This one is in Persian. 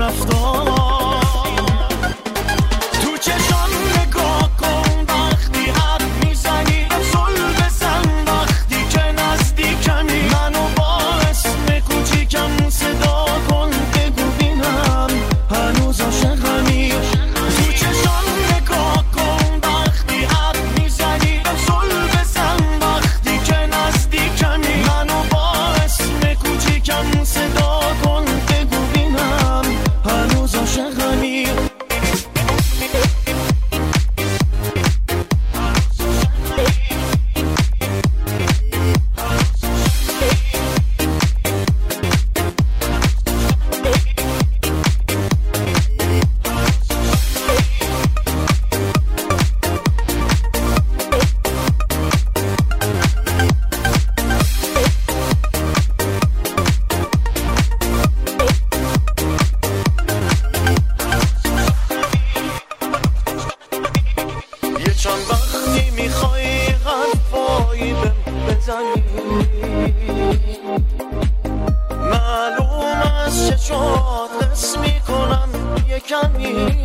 رفتار تو چشم نگاه کن وقتی حرف میزنی زل بزن وقتی که نزدیکمی منو با اسم کوچیکم صدا کن بگو بینم هنوز عاشقمی تو چشم نگاه کن وقتی حرف میزنی زل بزن وقتی که نزدیکمی منو با اسم کوچیکم صدا کن بگو بینم هنوز عاشقمی چند وقتی میخوای حرفایی بهم بزنی معلوم از چشات حس میکنم یه کمی